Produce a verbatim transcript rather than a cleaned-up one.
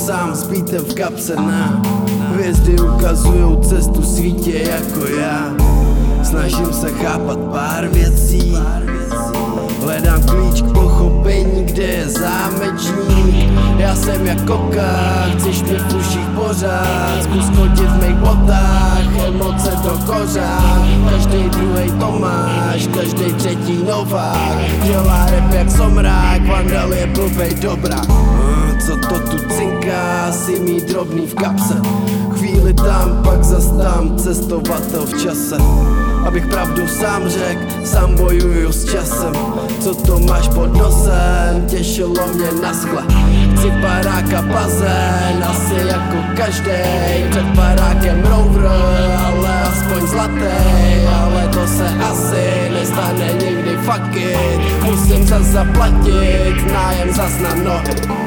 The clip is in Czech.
sám s beatem v kapse na hvězdy ukazujou cestu svítě jako já. Snažím se chápat pár věcí, hledám klíč k pochopení, kde je zámečník. Já jsem jak koka, chceš mě v uších pořád, zkus chodit v mých botách, emoce do kořán. Každej druhej Tomáš, každej třetí Novák, dělá rap jak somrák, Vandal je blbej dobrá. Co to tu cinká, si mý drobný v kapse, chvíli tam, pak zas tam, cestovatel v čase. Abych pravdu sám řek, sám bojuju s časem. Co to máš pod nosem, těšilo mě na skle. Chci paráka bazén, asi jako každej. Před parákem Rover, ale aspoň zlatý. Ale to se asi nestane nikdy, fuck it. Musím zas zaplatit, nájem zas na nohy.